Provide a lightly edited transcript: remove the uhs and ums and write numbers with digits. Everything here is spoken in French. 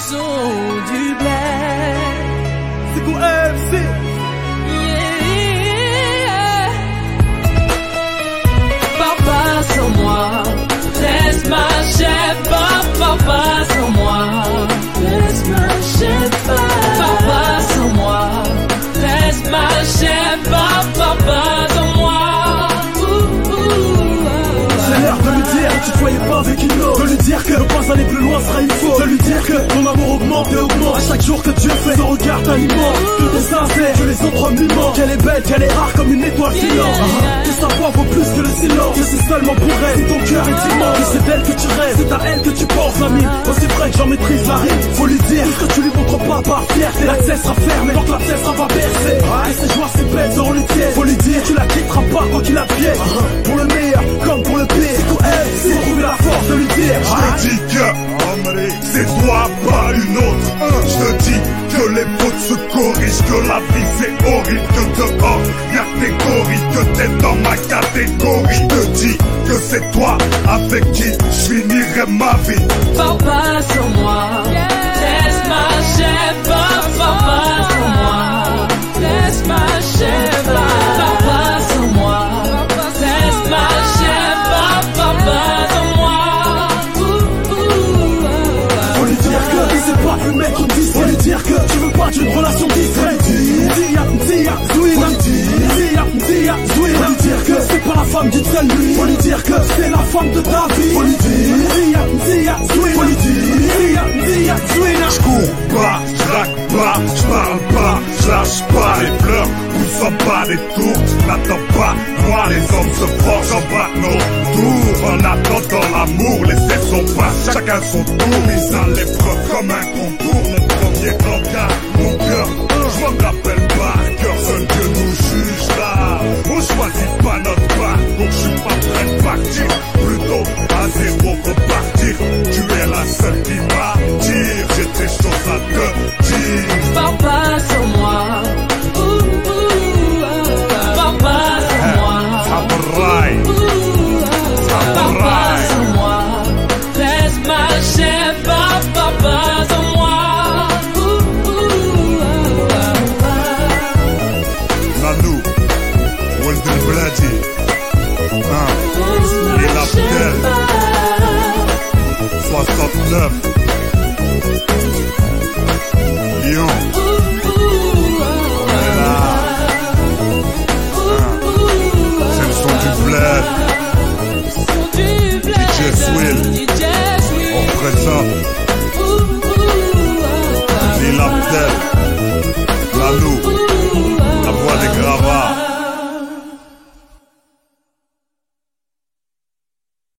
son du bled. C'est quoi MC? Yeah. Papa sans moi, laisse ma chef. Papa sans moi, laisse ma chef. Papa sans moi, laisse ma chef. Papa sans moi. C'est l'heure de lui dire que tu te voyais pas avec une autre. De lui dire que ne pas aller plus loin sera une faute. De lui dire que ton amour augmente et augmente à chaque jour que Dieu fait. Son regard t'alimente, que t'es sincère, que les autres hommes lui mentent. Qu'elle est belle, qu'elle est rare comme une étoile filante. Que sa voix vaut plus que le silence. Que c'est seulement pour elle, si ton cœur est immense. Que c'est d'elle que tu rêves, c'est à elle que tu penses, ami. Aussi vrai que j'en maîtrise la rime. Faut lui dire tout ce que tu lui montres pas par fierté. L'accès sera fermé, donc l'accès sera pas bercé. Et ses joies, ses bêtes seront les tiennes. Faut lui dire, tu la quitteras pas quoi qu'il advienne. Pour le meilleur, comme pour le pire. C'est tout elle, c'est trouver la force de lui dire. Je te dis que c'est toi, pas une autre. Je te dis que les fautes se corrigent, que la vie c'est horrible, que dehors y'a des gorilles, que t'es dans ma catégorie. Je te dis que c'est toi avec qui je finirai ma vie. Papa sans moi, laisse ma chef. Papa sans moi, laisse ma chef. Papa sans moi, laisse ma chef. Papa sans moi. Faut lui dire que c'est pas le mec qui dit. Faut lui dire que tu veux pas d'une relation discrète. Faut lui dire que c'est pas la femme d'une seule nuit. Faut lui dire que c'est la femme de ta vie. Faut lui dire. Je cours pas, je raque pas, je parle pas, je lâche pas. Les pleurs poussent pas des tours. N'attends pas, moi les hommes se forgent en bas nos tours. En attendant l'amour, laissez son pas, chacun son tour. Mise à l'épreuve comme un concours. Mon premier encart, mon cœur, je m'en rappelle pas. Cœur, seul Dieu nous juge là. On choisit pas notre part, donc je suis pas prêt de partir. Plutôt à zéro repartir. Tu es la seule qui m'attire. J'ai des choses à te dire. Papa sans moi. Papa sans moi. Samurai. Papa sans moi, laisse ma chef. Papa sans moi. Nanou, Walden Bladi, Lila Abdel, 69, Lyon, là, c'est le son du bled, DJ Swill, on présente.